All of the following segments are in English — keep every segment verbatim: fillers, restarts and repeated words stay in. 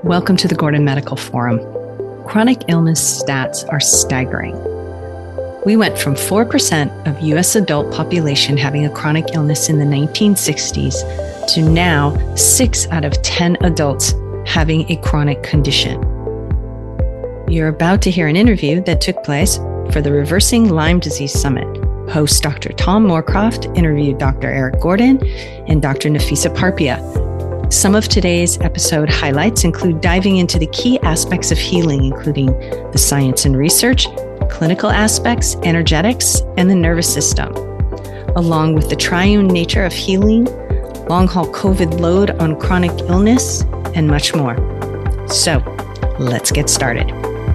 Welcome to the Gordon Medical Forum. Chronic illness stats are staggering. We went from four percent of U S adult population having a chronic illness in the nineteen sixties to now six out of ten adults having a chronic condition. You're about to hear an interview that took place for the Reversing Lyme Disease Summit. Host Doctor Tom Moorcroft interviewed Doctor Eric Gordon and Doctor Nafisa Parpia. Some of today's episode highlights include diving into the key aspects of healing, including the science and research, clinical aspects, energetics, and the nervous system, along with the triune nature of healing, long-haul COVID load on chronic illness, and much more. So, let's get started.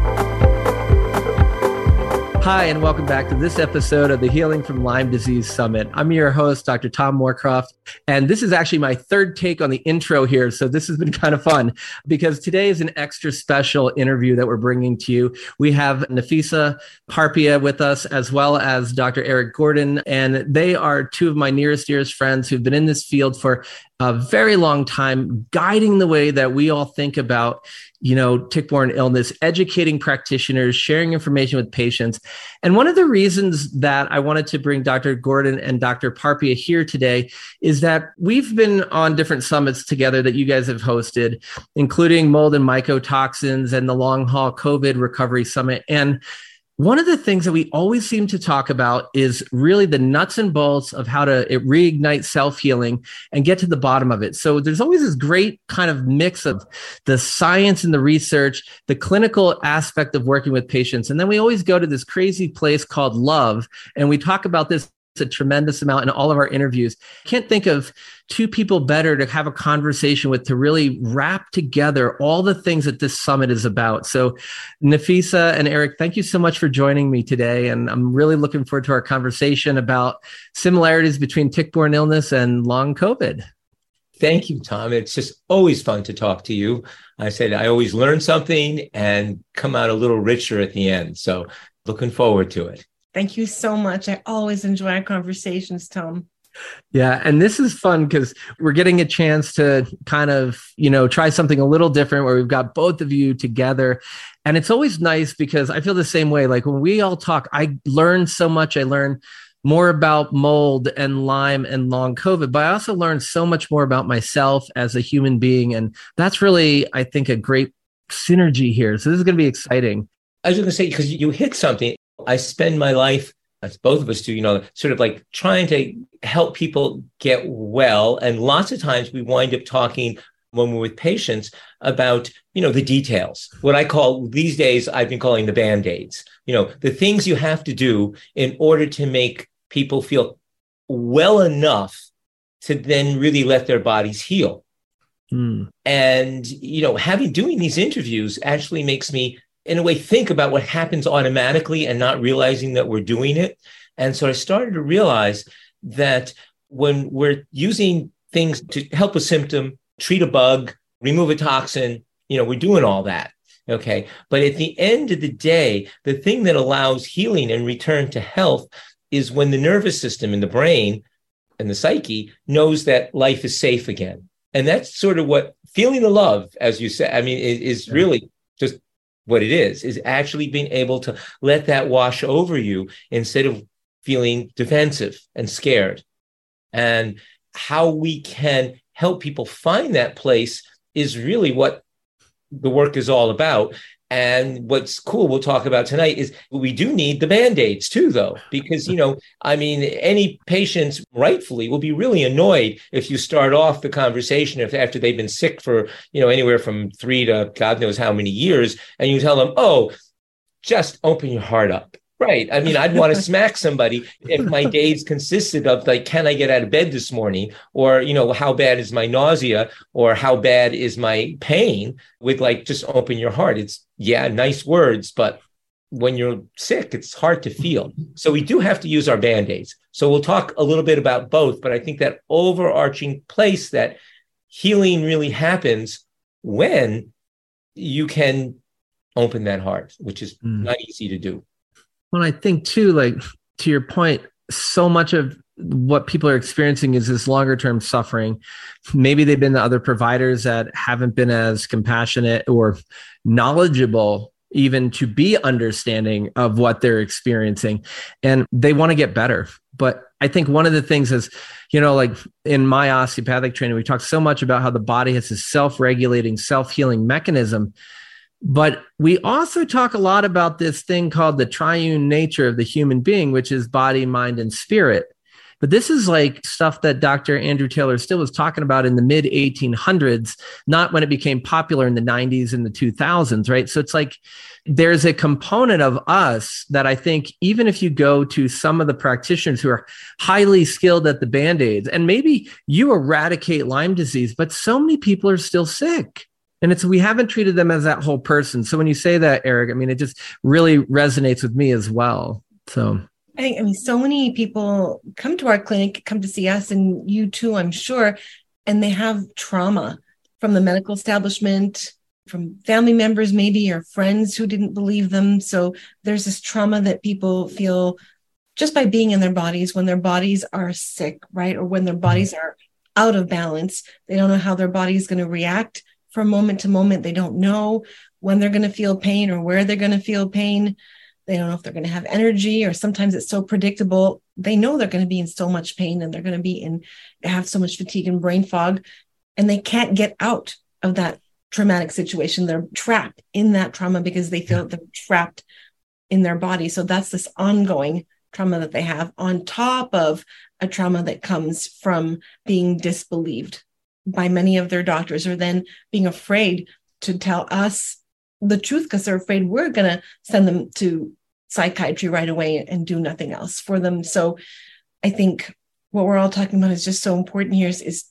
Hi, and welcome back to this episode of the Healing from Lyme Disease Summit. I'm your host, Doctor Tom Moorcroft, and this is actually my third take on the intro here, so this has been kind of fun because today is an extra special interview that we're bringing to you. We have Nafisa Parpia with us, as well as Doctor Eric Gordon, and they are two of my nearest, dearest friends who've been in this field for a very long time, guiding the way that we all think about, you know, tick-borne illness, educating practitioners, sharing information with patients. And one of the reasons that I wanted to bring Doctor Gordon and Doctor Parpia here today is that we've been on different summits together that you guys have hosted, including mold and mycotoxins and the long-haul COVID recovery summit. And one of the things that we always seem to talk about is really the nuts and bolts of how to reignite self-healing and get to the bottom of it. So there's always this great kind of mix of the science and the research, the clinical aspect of working with patients. And then we always go to this crazy place called love. And we talk about this a tremendous amount in all of our interviews. Can't think of two people better to have a conversation with to really wrap together all the things that this summit is about. So Nafisa and Eric, thank you so much for joining me today. And I'm really looking forward to our conversation about similarities between tick-borne illness and long COVID. Thank you, Tom. It's just always fun to talk to you. I said I always learn something and come out a little richer at the end. So looking forward to it. Thank you so much. I always enjoy our conversations, Tom. Yeah. And this is fun because we're getting a chance to kind of, you know, try something a little different where we've got both of you together. And it's always nice because I feel the same way. Like when we all talk, I learn so much. I learn more about mold and Lyme and long COVID, but I also learned so much more about myself as a human being. And that's really, I think, a great synergy here. So this is going to be exciting. I was going to say, because you hit something. I spend my life, as both of us do, you know, sort of like trying to help people get well. And lots of times we wind up talking when we're with patients about, you know, the details, what I call these days, I've been calling the Band-Aids, you know, the things you have to do in order to make people feel well enough to then really let their bodies heal. Mm. And, you know, having doing these interviews actually makes me in a way, think about what happens automatically and not realizing that we're doing it. And so I started to realize that when we're using things to help a symptom, treat a bug, remove a toxin, you know, we're doing all that. Okay. But at the end of the day, the thing that allows healing and return to health is when the nervous system in the brain and the psyche knows that life is safe again. And that's sort of what feeling the love, as you said, I mean, is, is really just what it is, is actually being able to let that wash over you instead of feeling defensive and scared. And how we can help people find that place is really what the work is all about. And what's cool, we'll talk about tonight, is we do need the Band-Aids too, though, because, you know, I mean, any patients rightfully will be really annoyed if you start off the conversation if after they've been sick for, you know, anywhere from three to God knows how many years, and you tell them, oh, just open your heart up. Right. I mean, I'd want to smack somebody if my days consisted of like, can I get out of bed this morning? Or, you know, how bad is my nausea? Or how bad is my pain? With like, just open your heart. It's, yeah, nice words, but when you're sick, it's hard to feel. So we do have to use our Band-Aids. So we'll talk a little bit about both, but I think that overarching place that healing really happens when you can open that heart, which is mm. not easy to do. Well, I think too, like to your point, so much of what people are experiencing is this longer term suffering. Maybe they've been to other providers that haven't been as compassionate or knowledgeable even to be understanding of what they're experiencing, and they want to get better. But I think one of the things is, you know, like in my osteopathic training, we talk so much about how the body has this self-regulating, self-healing mechanism. But we also talk a lot about this thing called the triune nature of the human being, which is body, mind, and spirit. But this is like stuff that Doctor Andrew Taylor Still was talking about in the mid eighteen hundreds, not when it became popular in the nineties and the two thousands, right? So it's like there's a component of us that I think even if you go to some of the practitioners who are highly skilled at the Band-Aids, and maybe you eradicate Lyme disease, but so many people are still sick. And it's, we haven't treated them as that whole person. So when you say that, Eric, I mean, it just really resonates with me as well. So I think, I mean, so many people come to our clinic, come to see us, and you too, I'm sure, and they have trauma from the medical establishment, from family members, maybe, or friends who didn't believe them. So there's this trauma that people feel just by being in their bodies when their bodies are sick, right? Or when their bodies are out of balance. They don't know how their body is going to react from moment to moment. They don't know when they're going to feel pain or where they're going to feel pain. They don't know if they're going to have energy, or sometimes it's so predictable. They know they're going to be in so much pain, and they're going to be in, have so much fatigue and brain fog, and they can't get out of that traumatic situation. They're trapped in that trauma because they feel they're trapped in their body. So that's this ongoing trauma that they have on top of a trauma that comes from being disbelieved by many of their doctors, or then being afraid to tell us the truth because they're afraid we're going to send them to psychiatry right away and do nothing else for them. So I think what we're all talking about is just so important here is, is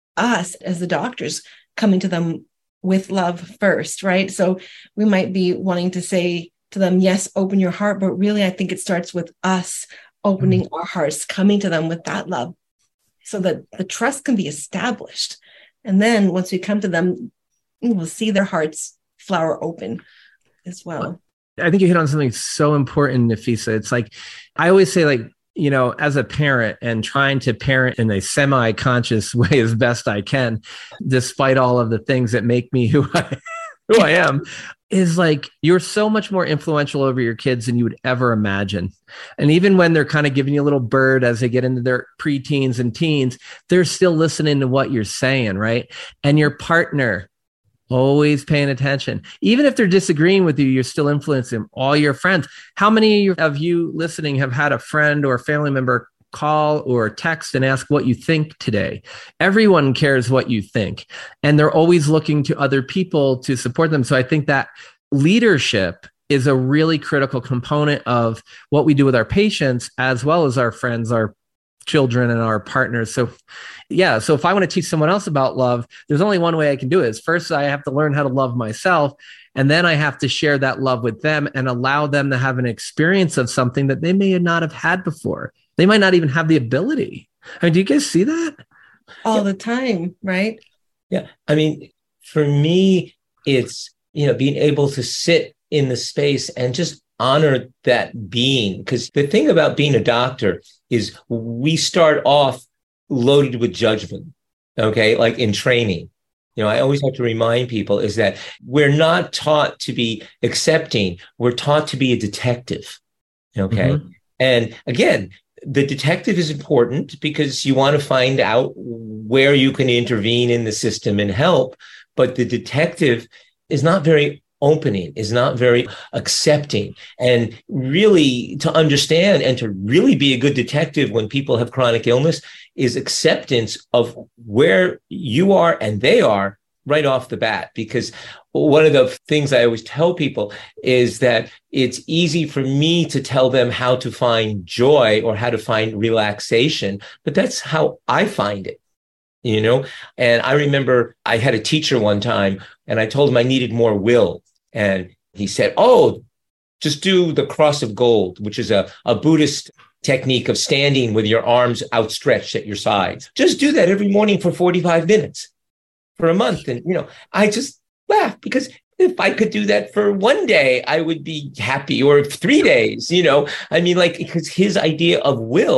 us as the doctors coming to them with love first, right? So we might be wanting to say to them, yes, open your heart, but really I think it starts with us opening mm-hmm. our hearts, coming to them with that love so that the trust can be established. And then once we come to them, we'll see their hearts flower open as well. I think you hit on something so important, Nafisa. It's like, I always say, like, you know, as a parent and trying to parent in a semi-conscious way as best I can, despite all of the things that make me who I, who I am, is like, you're so much more influential over your kids than you would ever imagine. And even when they're kind of giving you a little bird as they get into their preteens and teens, they're still listening to what you're saying, right? And your partner, always paying attention. Even if they're disagreeing with you, you're still influencing them. All your friends. How many of you listening have had a friend or a family member call or text and ask what you think today? Everyone cares what you think. And they're always looking to other people to support them. So I think that leadership is a really critical component of what we do with our patients, as well as our friends, our children, and our partners. So yeah, so if I want to teach someone else about love, there's only one way I can do it. Is first, I have to learn how to love myself. And then I have to share that love with them and allow them to have an experience of something that they may not have had before. They might not even have the ability. I mean, do you guys see that? All the time, right? Yeah. I mean, for me, it's, you know, being able to sit in the space and just honor that being. Because the thing about being a doctor is we start off loaded with judgment, okay? Like in training, you know, I always have to remind people is that we're not taught to be accepting. We're taught to be a detective, okay? Mm-hmm. And again, the detective is important because you want to find out where you can intervene in the system and help. But the detective is not very opening, is not very accepting. And really to understand and to really be a good detective when people have chronic illness is acceptance of where you are and they are right off the bat. Because one of the things I always tell people is that it's easy for me to tell them how to find joy or how to find relaxation, but that's how I find it. You know, and I remember I had a teacher one time and I told him I needed more will. And he said, oh, just do the cross of gold, which is a, a Buddhist technique of standing with your arms outstretched at your sides. Just do that every morning for forty-five minutes for a month. And, you know, I just laughed because if I could do that for one day, I would be happy, or three days, you know, I mean, like, because his idea of will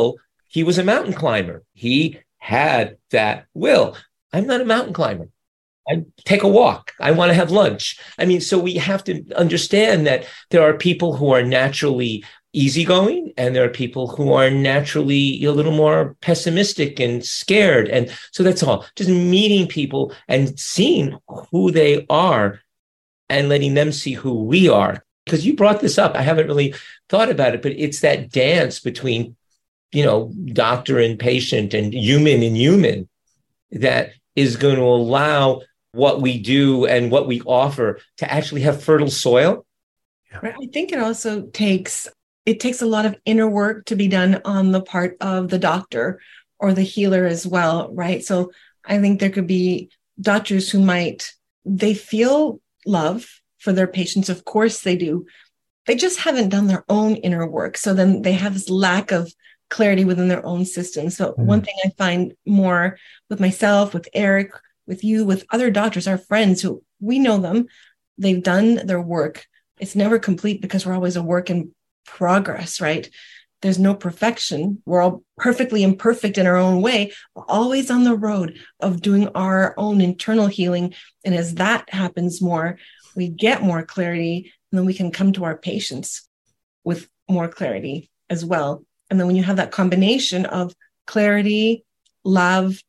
he was a mountain climber. He had that will. I'm not a mountain climber. I take a walk. I want to have lunch. I mean, so we have to understand that there are people who are naturally easygoing, and there are people who are naturally a little more pessimistic and scared. And so that's all. Just meeting people and seeing who they are and letting them see who we are. Because you brought this up. I haven't really thought about it, but it's that dance between, you know, doctor and patient and human and human that is going to allow what we do and what we offer to actually have fertile soil. Right. I think it also takes It takes a lot of inner work to be done on the part of the doctor or the healer as well, right? So I think there could be doctors who might, they feel love for their patients. Of course they do. They just haven't done their own inner work. So then they have this lack of clarity within their own system. So mm-hmm. one thing I find more with myself, with Eric, with you, with other doctors, our friends who we know them, they've done their work. It's never complete because we're always a work in progress, right? There's no perfection. We're all perfectly imperfect in our own way, but always on the road of doing our own internal healing. And as that happens more, we get more clarity, and then we can come to our patients with more clarity as well. And then when you have that combination of clarity, love,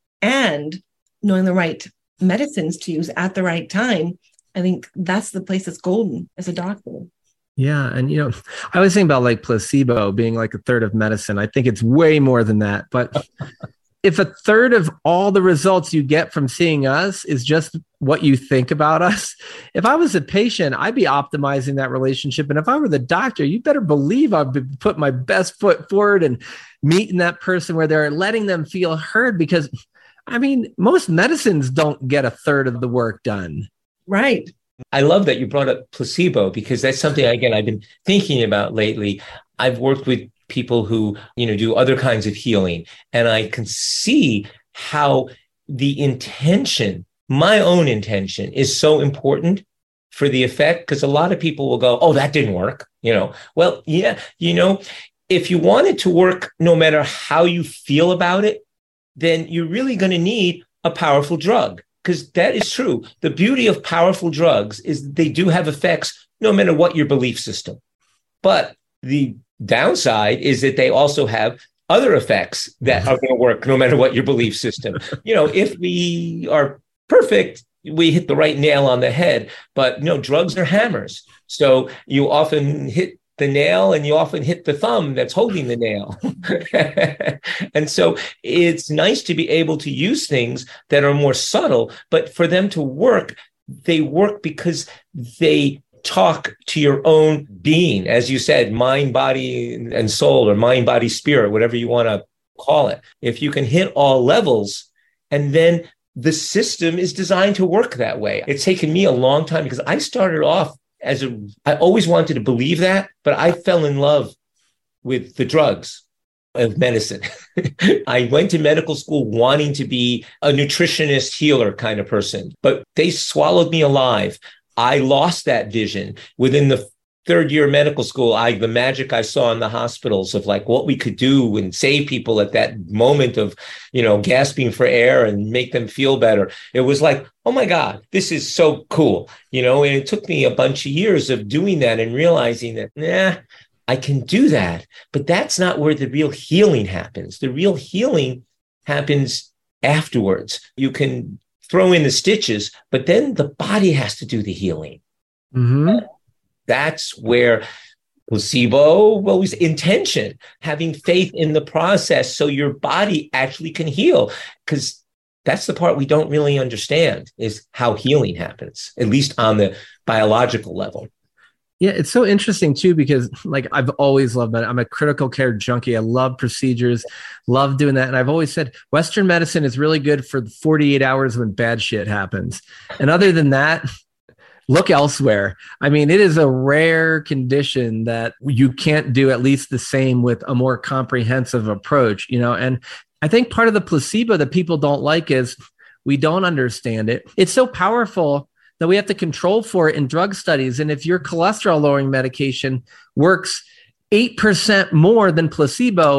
and knowing the right medicines to use at the right time, I think that's the place that's golden as a doctor. Yeah. And, you know, I was thinking about like placebo being like a third of medicine. I think it's way more than that. But if a third of all the results you get from seeing us is just what you think about us, if I was a patient, I'd be optimizing that relationship. And if I were the doctor, you better believe I'd be putting my best foot forward and meeting that person where they're letting them feel heard. Because, I mean, most medicines don't get a third of the work done. Right. I love that you brought up placebo, because that's something, again, I've been thinking about lately. I've worked with people who, you know, do other kinds of healing, and I can see how the intention, my own intention, is so important for the effect, because a lot of people will go, oh, that didn't work. You know, well, yeah, you know, if you want it to work, no matter how you feel about it, then you're really going to need a powerful drug. Because that is true. The beauty of powerful drugs is they do have effects no matter what your belief system. But the downside is that they also have other effects that are going to work no matter what your belief system. You know, if we are perfect, we hit the right nail on the head. But, you know, drugs are hammers. So you often hit the nail and you often hit the thumb that's holding the nail. And so it's nice to be able to use things that are more subtle, but for them to work, they work because they talk to your own being, as you said, mind, body, and soul, or mind, body, spirit, whatever you want to call it. If you can hit all levels, and then the system is designed to work that way. It's taken me a long time, because I started off as a, I always wanted to believe that, but I fell in love with the drugs of medicine. I went to medical school wanting to be a nutritionist, healer kind of person, but they swallowed me alive. I lost that vision within the third year of medical school. I, the magic I saw in the hospitals of like what we could do and save people at that moment of, you know, gasping for air and make them feel better. It was like, oh my God, this is so cool. You know, and it took me a bunch of years of doing that and realizing that, nah, I can do that, but that's not where the real healing happens. The real healing happens afterwards. You can throw in the stitches, but then the body has to do the healing. Mm-hmm. That's where placebo, well, was intention, having faith in the process so your body actually can heal. Because that's the part we don't really understand, is how healing happens, at least on the biological level. Yeah, it's so interesting too, because like I've always loved that. I'm a critical care junkie. I love procedures, love doing that. And I've always said Western medicine is really good for forty-eight hours when bad shit happens. And other than that, look elsewhere. I mean, it is a rare condition that you can't do at least the same with a more comprehensive approach, you know? And I think part of the placebo that people don't like is we don't understand it. It's so powerful that we have to control for it in drug studies. And if your cholesterol lowering medication works eight percent more than placebo,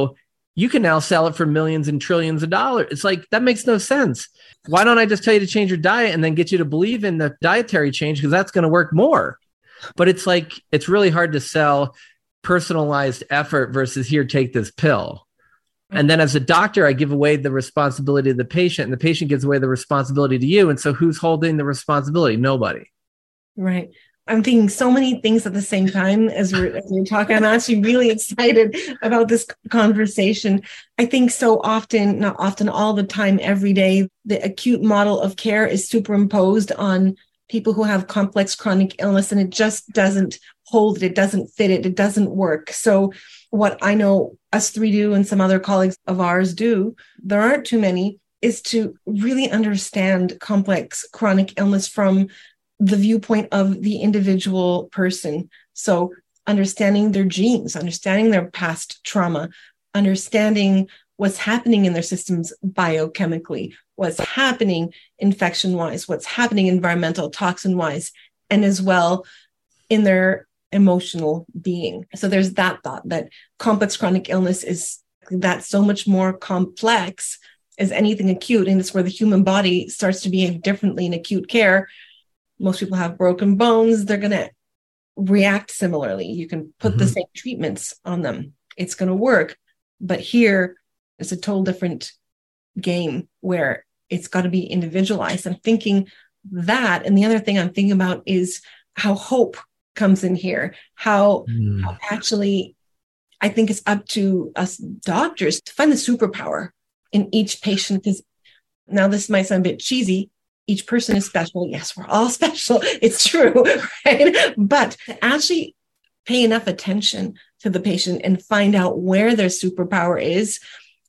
you can now sell it for millions and trillions of dollars. It's like, that makes no sense. Why don't I just tell you to change your diet and then get you to believe in the dietary change? Because that's going to work more. But it's like, it's really hard to sell personalized effort versus here, take this pill. And then as a doctor, I give away the responsibility to the patient, and the patient gives away the responsibility to you. And so who's holding the responsibility? Nobody. Right. I'm thinking so many things at the same time as we're, as we're talking. I'm actually really excited about this conversation. I think so often, not often, all the time, every day, the acute model of care is superimposed on people who have complex chronic illness, and it just doesn't hold it. It doesn't fit it. It doesn't work. So what I know us three do and some other colleagues of ours do, there aren't too many, is to really understand complex chronic illness from the viewpoint of the individual person. So understanding their genes, understanding their past trauma, understanding what's happening in their systems biochemically, what's happening infection-wise, what's happening environmental toxin-wise, and as well in their emotional being. So there's that thought that complex chronic illness is that so much more complex as anything acute, and it's where the human body starts to behave differently in acute care. Most people have broken bones. They're going to react similarly. You can put mm-hmm. the same treatments on them. It's going to work. But here, it's a total different game where it's got to be individualized. I'm thinking that. And the other thing I'm thinking about is how hope comes in here, how, mm. how actually, I think it's up to us doctors to find the superpower in each patient. Because now this might sound a bit cheesy. Each person is special. Yes, we're all special. It's true, right? But to actually pay enough attention to the patient and find out where their superpower is,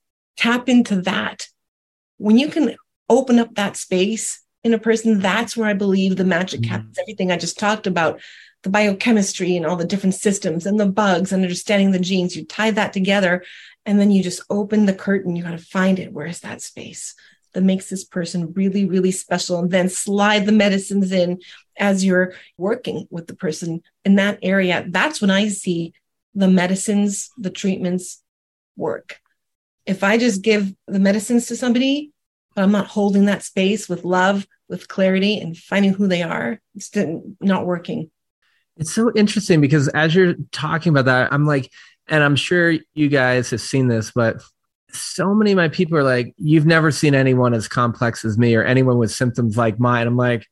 tap into that. When you can open up that space in a person, that's where I believe the magic happens. Mm-hmm. Everything I just talked about, the biochemistry and all the different systems and the bugs and understanding the genes, you tie that together and then you just open the curtain. You got to find it. Where is that space that makes this person really, really special? And then slide the medicines in as you're working with the person in that area. That's when I see the medicines, the treatments work. If I just give the medicines to somebody, but I'm not holding that space with love, with clarity, and finding who they are, it's not working. It's so interesting because as you're talking about that, I'm like, and I'm sure you guys have seen this, but so many of my people are like, you've never seen anyone as complex as me or anyone with symptoms like mine. I'm like,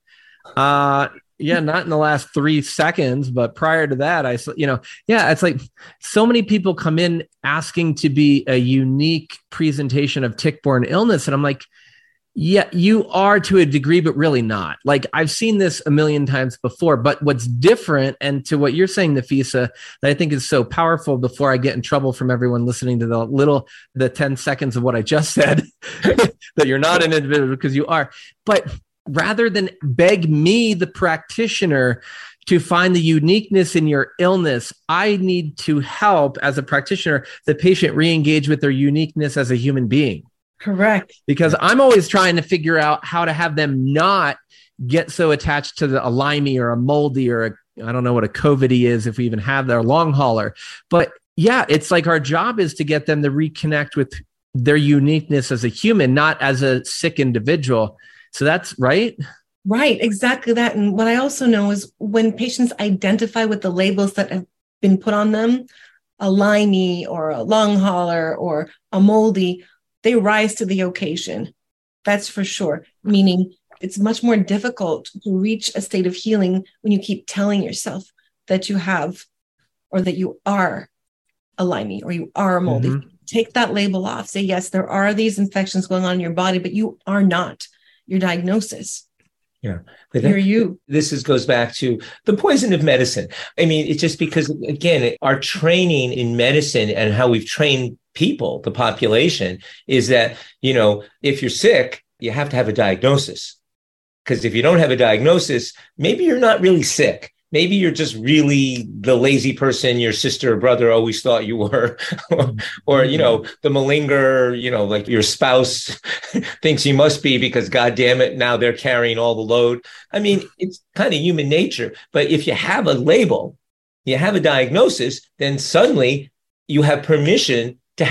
uh, yeah, not in the last three seconds, but prior to that, I, you know, yeah, it's like so many people come in asking to be a unique presentation of tick-borne illness. And I'm like, yeah, you are to a degree, but really not. Like I've seen this a million times before, but what's different, and to what you're saying, Nafisa, that I think is so powerful before I get in trouble from everyone listening to the little, the ten seconds of what I just said, that you're not an individual because you are, but rather than beg me, the practitioner, to find the uniqueness in your illness, I need to help as a practitioner, the patient re-engage with their uniqueness as a human being. Correct. Because I'm always trying to figure out how to have them not get so attached to the, a limey or a moldy or a, I don't know what a COVID is, if we even have their long hauler. But yeah, it's like our job is to get them to reconnect with their uniqueness as a human, not as a sick individual. So that's right. Right. Exactly that. And what I also know is when patients identify with the labels that have been put on them, a limey or a long hauler or a moldy, they rise to the occasion. That's for sure. Meaning it's much more difficult to reach a state of healing when you keep telling yourself that you have, or that you are a limey or you are a moldy. Mm-hmm. Take that label off. Say, yes, there are these infections going on in your body, but you are not your diagnosis. Yeah. But You're you. This is, goes back to the poison of medicine. I mean, it's just because, again, our training in medicine and how we've trained people, the population, is that, you know, if you're sick, you have to have a diagnosis. Because if you don't have a diagnosis, maybe you're not really sick. Maybe you're just really the lazy person your sister or brother always thought you were. or, or, you know, the malinger, you know, like your spouse thinks you must be because, God damn it, now they're carrying all the load. I mean, it's kind of human nature. But if you have a label, you have a diagnosis, then suddenly you have permission to have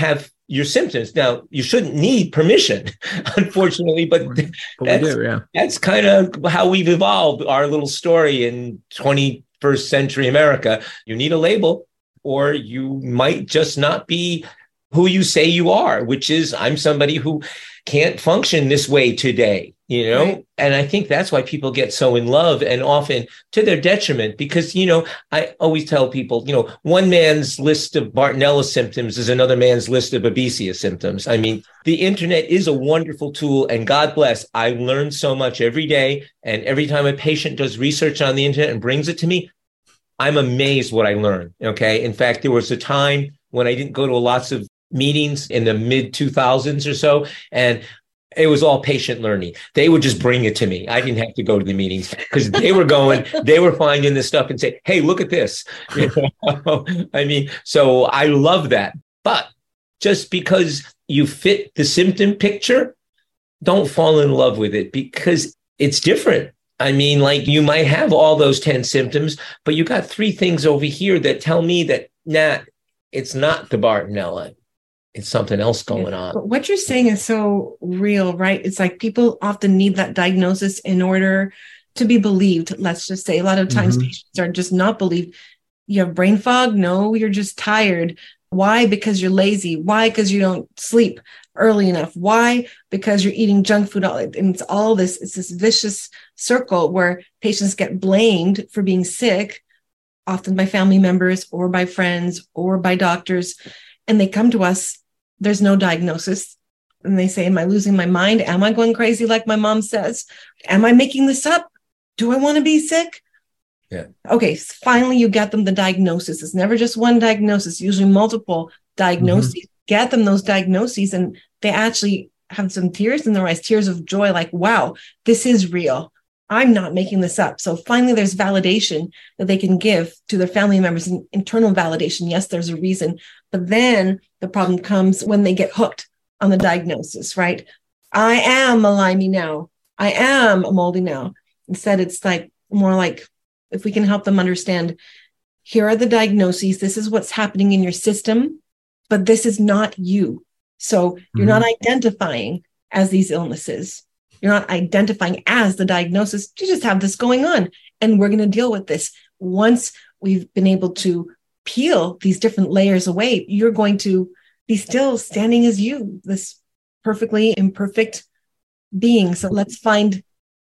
your symptoms. Now, you shouldn't need permission, unfortunately, but, but that's, we do, yeah. That's kind of how we've evolved our little story in twenty-first century America. You need a label, or you might just not be who you say you are, which is, I'm somebody who can't function this way today, you know? Right. And I think that's why people get so in love, and often to their detriment, because, you know, I always tell people, you know, one man's list of Bartonella symptoms is another man's list of Babesia symptoms. I mean, the internet is a wonderful tool, and God bless, I learn so much every day. And every time a patient does research on the internet and brings it to me, I'm amazed what I learn. Okay. In fact, there was a time when I didn't go to lots of meetings in the mid two thousands or so, and it was all patient learning. They would just bring it to me. I didn't have to go to the meetings because they were going, they were finding this stuff and say, hey, look at this. You know? I mean, so I love that. But just because you fit the symptom picture, don't fall in love with it, because it's different. I mean, like, you might have all those ten symptoms, but you got three things over here that tell me that, nah, it's not the Bartonella. It's something else going on. But what you're saying is so real, right? It's like people often need that diagnosis in order to be believed. Let's just say a lot of times mm-hmm. patients are just not believed. You have brain fog? No, you're just tired. Why? Because you're lazy. Why? Because you don't sleep early enough. Why? Because you're eating junk food. And it's all this, it's this vicious circle where patients get blamed for being sick, often by family members or by friends or by doctors. And they come to us, there's no diagnosis. And they say, am I losing my mind? Am I going crazy like my mom says? Am I making this up? Do I want to be sick? Yeah. Okay, so finally you get them the diagnosis. It's never just one diagnosis, usually multiple diagnoses. Mm-hmm. Get them those diagnoses, and they actually have some tears in their eyes, tears of joy, like, wow, this is real. I'm not making this up. So finally, there's validation that they can give to their family members, and internal validation. Yes, there's a reason. But then the problem comes when they get hooked on the diagnosis, right? I am a Lyme now. I am a moldy now. Instead, it's like more like, if we can help them understand, here are the diagnoses. This is what's happening in your system, but this is not you. So you're mm-hmm. not identifying as these illnesses. You're not identifying as the diagnosis. You just have this going on, and we're going to deal with this. Once we've been able to peel these different layers away, you're going to be still standing as you, this perfectly imperfect being. So let's find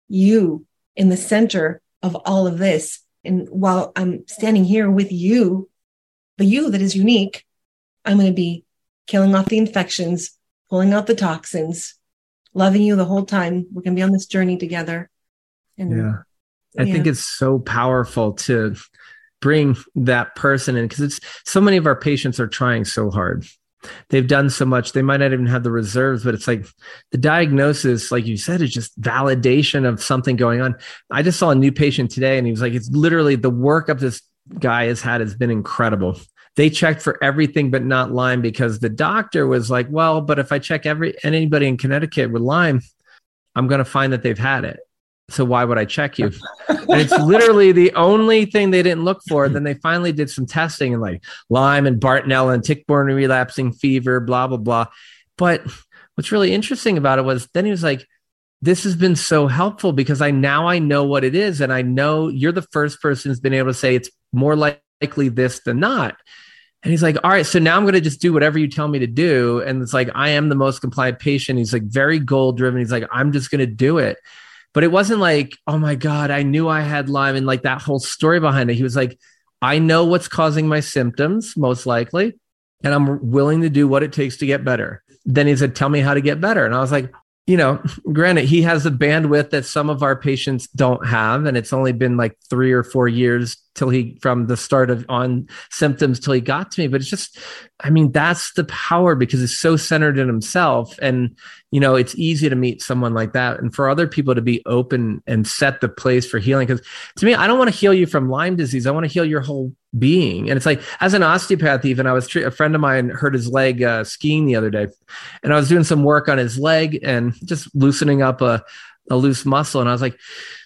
you in the center of all of this. And while I'm standing here with you, the you that is unique, I'm going to be killing off the infections, pulling out the toxins, loving you the whole time. We're going to be on this journey together. And, yeah. I yeah. think it's so powerful to bring that person in, because it's so many of our patients are trying so hard. They've done so much. They might not even have the reserves, but it's like the diagnosis, like you said, is just validation of something going on. I just saw a new patient today, and he was like, it's literally the workup this guy has had has been incredible. They checked for everything but not Lyme, because the doctor was like, well, but if I check every anybody in Connecticut with Lyme, I'm going to find that they've had it. So why would I check you? And it's literally the only thing they didn't look for. Then they finally did some testing, and like Lyme and Bartonella and tick-borne relapsing fever, blah, blah, blah. But what's really interesting about it was then he was like, this has been so helpful, because I now I know what it is. And I know you're the first person who's been able to say it's more likely this than not. And he's like, all right, so now I'm going to just do whatever you tell me to do. And it's like, I am the most compliant patient. He's like very goal driven. He's like, I'm just going to do it. But it wasn't like, oh my God, I knew I had Lyme, and like that whole story behind it. He was like, I know what's causing my symptoms, most likely, and I'm willing to do what it takes to get better. Then he said, tell me how to get better. And I was like, you know, granted, he has the bandwidth that some of our patients don't have. And it's only been like three or four years till he, from the start of on symptoms till he got to me. But it's just, I mean, that's the power, because it's so centered in himself. And, you know, it's easy to meet someone like that. And for other people to be open and set the place for healing. Because to me, I don't want to heal you from Lyme disease. I want to heal your whole being. And it's like, as an osteopath, even I was, tre- a friend of mine hurt his leg uh, skiing the other day, and I was doing some work on his leg and just loosening up a, a loose muscle. And I was like,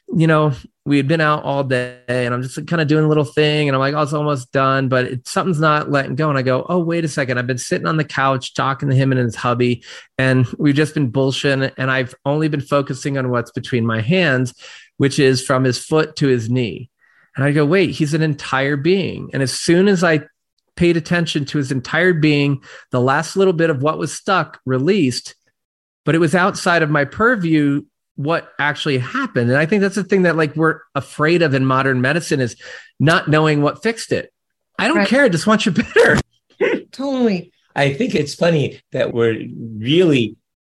you know, we had been out all day and I'm just kind of doing a little thing. And I'm like, oh, it's almost done, but it, something's not letting go. And I go, oh, wait a second. I've been sitting on the couch talking to him and his hubby, and we've just been bullshitting. And I've only been focusing on what's between my hands, which is from his foot to his knee. And I go, wait, he's an entire being. And as soon as I paid attention to his entire being, the last little bit of what was stuck released, but it was outside of my purview what actually happened. And I think that's the thing that like we're afraid of in modern medicine is not knowing what fixed it. I don't right. care. I just want you better. Totally. I think it's funny that we're really,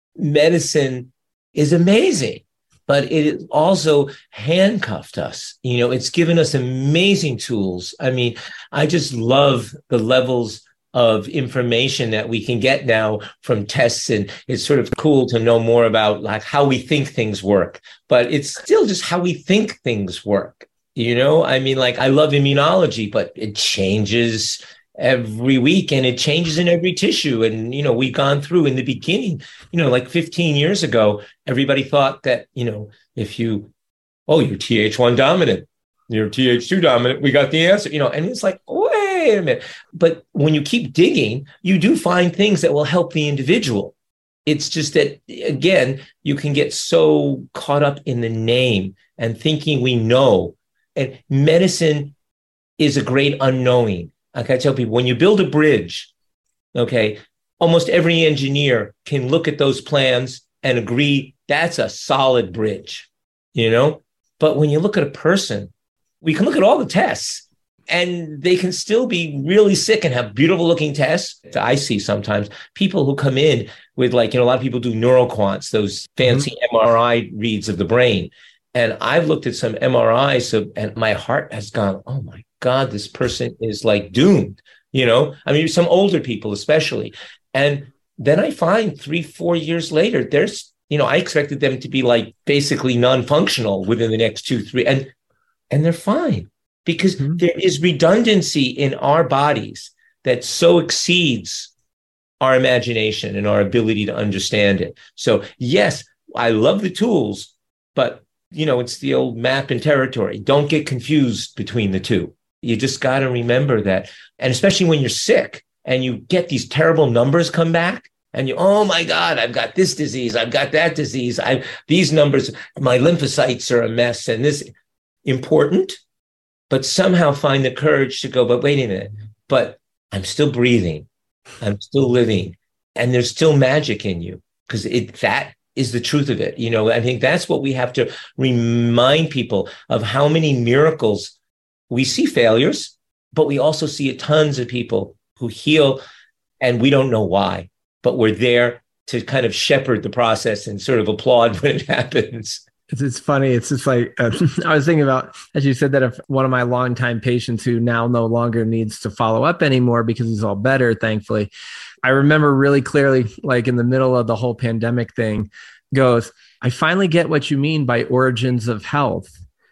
medicine is amazing, but it also handcuffed us. You know, it's given us amazing tools. I mean, I just love the levels of information that we can get now from tests. And it's sort of cool to know more about like how we think things work, but it's still just how we think things work. You know, I mean, like I love immunology, but it changes every week and it changes in every tissue. And, you know, we've gone through in the beginning, you know, like fifteen years ago, everybody thought that, you know, if you, oh, you're T H one dominant, you're T H two dominant, we got the answer, you know, and it's like, wait a minute. But when you keep digging, you do find things that will help the individual. It's just that, again, you can get so caught up in the name and thinking we know. And medicine is a great unknowing. Like I tell people, when you build a bridge, okay, almost every engineer can look at those plans and agree that's a solid bridge, you know? But when you look at a person, we can look at all the tests and they can still be really sick and have beautiful looking tests. I see sometimes people who come in with like, you know, a lot of people do neuroquants, those fancy mm-hmm. M R I reads of the brain. And I've looked at some M R Is of, and my heart has gone, oh my God, this person is like doomed, you know, I mean, some older people, especially. And then I find three, four years later, there's, you know, I expected them to be like basically non-functional within the next two, three, and, and they're fine because mm-hmm. there is redundancy in our bodies that so exceeds our imagination and our ability to understand it. So yes, I love the tools, but you know, it's the old map and territory. Don't get confused between the two. You just got to remember that. And especially when you're sick and you get these terrible numbers come back and you, oh my God, I've got this disease. I've got that disease. I these numbers, my lymphocytes are a mess and this important, but somehow find the courage to go, but wait a minute, but I'm still breathing. I'm still living. And there's still magic in you because it that is the truth of it. You know, I think that's what we have to remind people of, how many miracles we see. Failures, but we also see tons of people who heal and we don't know why, but we're there to kind of shepherd the process and sort of applaud when it happens. It's, it's funny. It's just like, uh, I was thinking about, as you said, that if one of my longtime patients who now no longer needs to follow up anymore because he's all better, thankfully, I remember really clearly, like in the middle of the whole pandemic thing, goes, I finally get what you mean by origins of health.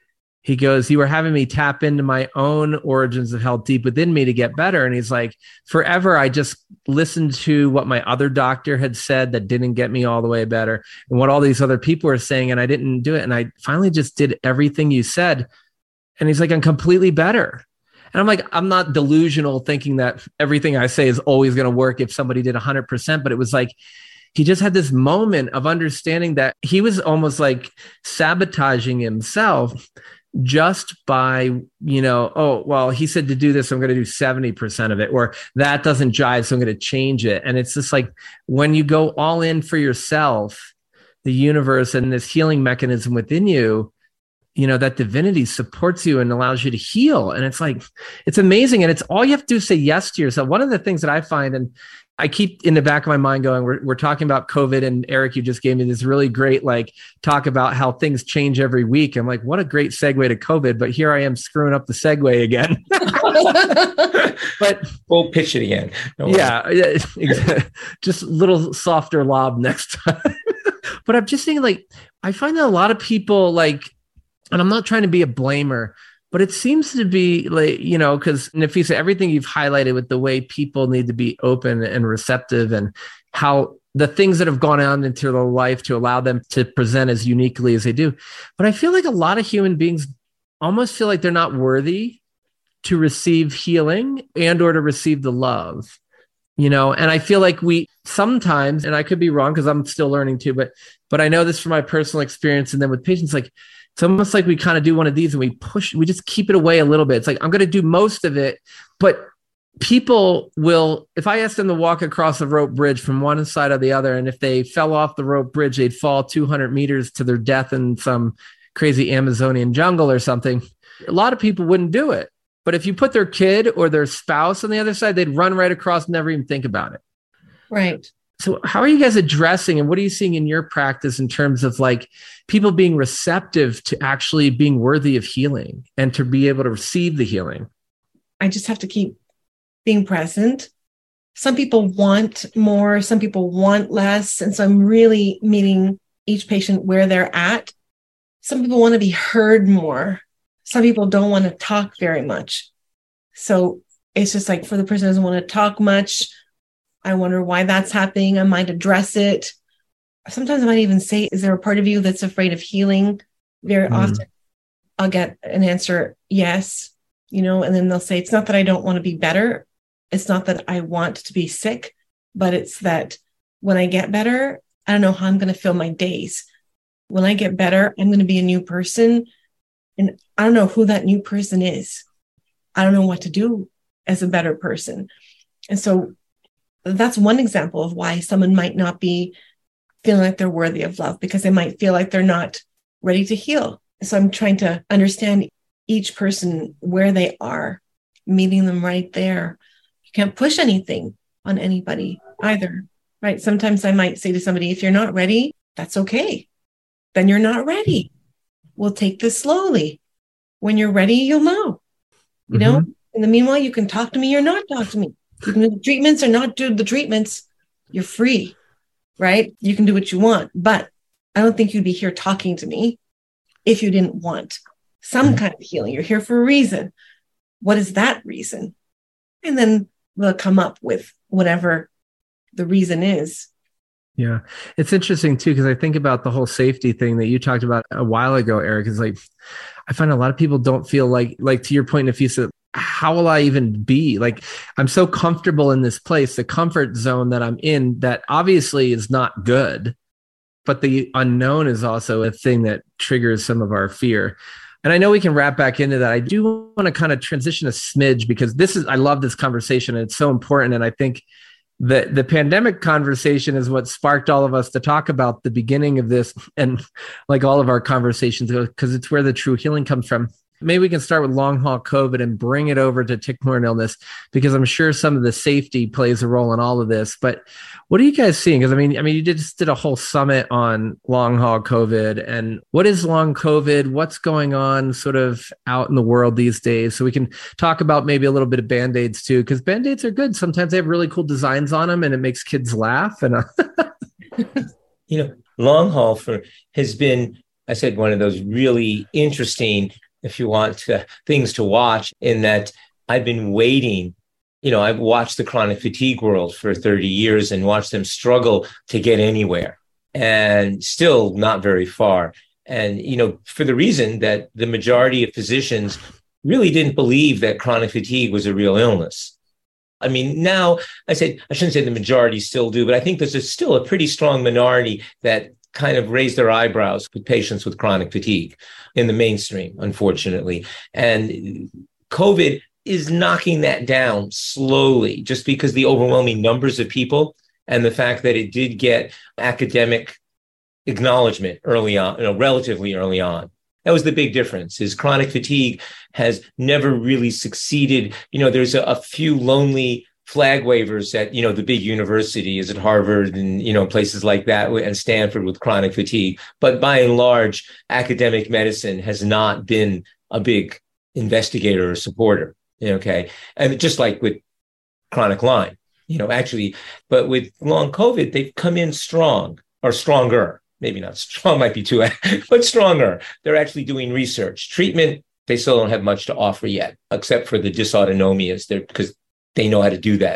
He goes, you were having me tap into my own origins of health deep within me to get better. And he's like, forever, I just listened to what my other doctor had said that didn't get me all the way better and what all these other people were saying. And I didn't do it. And I finally just did everything you said. And he's like, I'm completely better. And I'm like, I'm not delusional thinking that everything I say is always going to work if somebody did one hundred percent. But it was like, he just had this moment of understanding that he was almost like sabotaging himself just by, you know, oh, well, he said to do this, I'm going to do seventy percent of it, or that doesn't jive, so I'm going to change it. And it's just like, when you go all in for yourself, the universe and this healing mechanism within you, you know, that divinity supports you and allows you to heal. And it's like, it's amazing. And it's all you have to do is say yes to yourself. One of the things that I find, and I keep in the back of my mind going, we're, we're talking about COVID, and Eric, you just gave me this really great, like, talk about how things change every week. I'm like, what a great segue to COVID, but here I am screwing up the segue again. But we'll pitch it again. No yeah, yeah, just a little softer lob next time. But I'm just saying, like, I find that a lot of people, like, and I'm not trying to be a blamer, but it seems to be like, you know, because Nafisa, everything you've highlighted with the way people need to be open and receptive and how the things that have gone on into their life to allow them to present as uniquely as they do. But I feel like a lot of human beings almost feel like they're not worthy to receive healing and or to receive the love, you know? And I feel like we sometimes, and I could be wrong because I'm still learning too, but, but I know this from my personal experience. And then with patients, like, it's almost like we kind of do one of these and we push, we just keep it away a little bit. It's like, I'm going to do most of it, but people will, if I asked them to walk across a rope bridge from one side or the other, and if they fell off the rope bridge, they'd fall two hundred meters to their death in some crazy Amazonian jungle or something. A lot of people wouldn't do it. But if you put their kid or their spouse on the other side, they'd run right across and never even think about it. Right. So how are you guys addressing, and what are you seeing in your practice in terms of like people being receptive to actually being worthy of healing and to be able to receive the healing? I just have to keep being present. Some people want more, some people want less. And so I'm really meeting each patient where they're at. Some people want to be heard more. Some people don't want to talk very much. So it's just like for the person who doesn't want to talk much, I wonder why that's happening. I might address it. Sometimes I might even say, is there a part of you that's afraid of healing? Very mm. often I'll get an answer, yes, you know, and then they'll say, it's not that I don't want to be better. It's not that I want to be sick, but it's that when I get better, I don't know how I'm going to fill my days. When I get better, I'm going to be a new person. And I don't know who that new person is. I don't know what to do as a better person. And so that's one example of why someone might not be feeling like they're worthy of love, because they might feel like they're not ready to heal. So I'm trying to understand each person where they are, meeting them right there. You can't push anything on anybody either, right? Sometimes I might say to somebody, if you're not ready, that's okay. Then you're not ready. We'll take this slowly. When you're ready, you'll know. You mm-hmm. know, in the meanwhile, you can talk to me or not talk to me. You can do the treatments or not do the treatments. You're free, right? You can do what you want. But I don't think you'd be here talking to me if you didn't want some kind of healing. You're here for a reason. What is that reason? And then we'll come up with whatever the reason is. Yeah. It's interesting too, because I think about the whole safety thing that you talked about a while ago, Eric, is like, I find a lot of people don't feel like, like to your point, if you said, how will I even be? Like, I'm so comfortable in this place, the comfort zone that I'm in, that obviously is not good, but the unknown is also a thing that triggers some of our fear. And I know we can wrap back into that. I do want to kind of transition a smidge, because this is, I love this conversation and it's so important. And I think the the pandemic conversation is what sparked all of us to talk about the beginning of this, and like all of our conversations, because it's where the true healing comes from. Maybe we can start with long haul COVID and bring it over to tick-borne illness, because I'm sure some of the safety plays a role in all of this. But what are you guys seeing? Because I mean, I mean, you did, just did a whole summit on long haul COVID, and what is long COVID? What's going on sort of out in the world these days? So we can talk about maybe a little bit of Band-Aids too, because Band-Aids are good. Sometimes they have really cool designs on them and it makes kids laugh. And you know, long haul for has been, I said, one of those really interesting, if you want to, things to watch, in that I've been waiting. You know, I've watched the chronic fatigue world for thirty years and watched them struggle to get anywhere, and still not very far. And, you know, for the reason that the majority of physicians really didn't believe that chronic fatigue was a real illness. I mean, now I said, I shouldn't say the majority still do, but I think there's a, still a pretty strong minority that kind of raise their eyebrows with patients with chronic fatigue in the mainstream, unfortunately. And COVID is knocking that down slowly, just because the overwhelming numbers of people and the fact that it did get academic acknowledgement early on, you know, relatively early on. That was the big difference, is chronic fatigue has never really succeeded. You know, there's a, a few lonely flag wavers at, you know, the big universities at Harvard and, you know, places like that, and Stanford with chronic fatigue. But by and large, academic medicine has not been a big investigator or supporter. Okay. And just like with chronic Lyme, you know, actually, but with long COVID, they've come in strong, or stronger. Maybe not strong, might be too, but stronger. They're actually doing research. Treatment, they still don't have much to offer yet, except for the dysautonomias, because they know how to do that